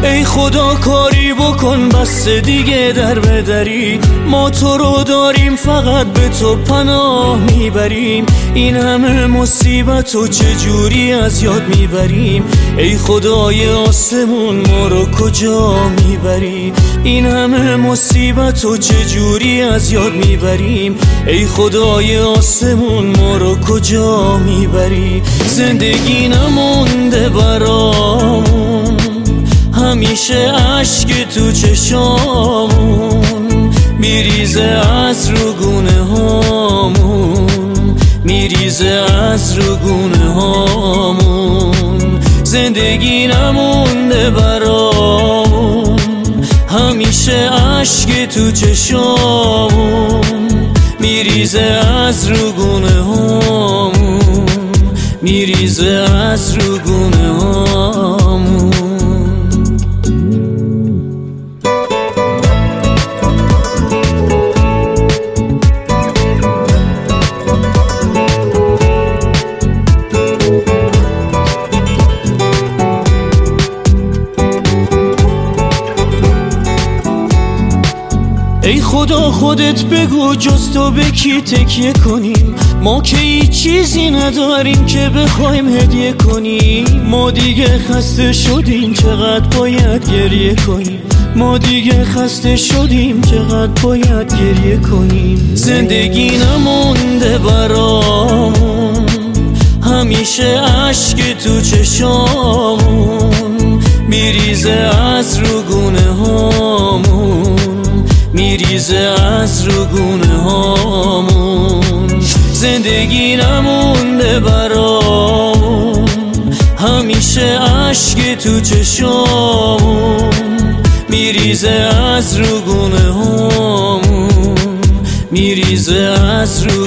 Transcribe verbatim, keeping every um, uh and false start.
ای خدا کاری بکن بس دیگه در بدری، ما تو رو داریم فقط به تو پناه میبریم. این همه مصیبت و چجوری از یاد میبریم؟ ای خدای آسمون ما رو کجا میبری؟ این همه مصیبت و چجوری از یاد میبریم؟ ای خدای آسمون ما رو کجا میبری؟ زندگی نمونده برامون، همیشه اشک تو چشامون میریزه از رو گونه هامون، میریزه از رو گونه هامون. زندگی نمونده برامون، همیشه اشک تو چشامون میریزه از رو گونه هامون، میریزه از رو گونه هامون. ای خدا خودت بگو جز تو به کی تکیه کنیم؟ ما که هیچ چیزی نداریم که بخوایم هدیه کنیم. ما دیگه خسته شدیم چقدر باید گریه کنیم، ما دیگه خسته شدیم چقدر باید گریه کنیم. زندگی نمونده برامون، همیشه اشک تو چشامون میریزه از رو گونه هامون، میریزه از رو گونه هامون. زندگی نمونده برامون، همیشه اشک تو چشامون میریزه از رو گونه هامون، میریزه از رو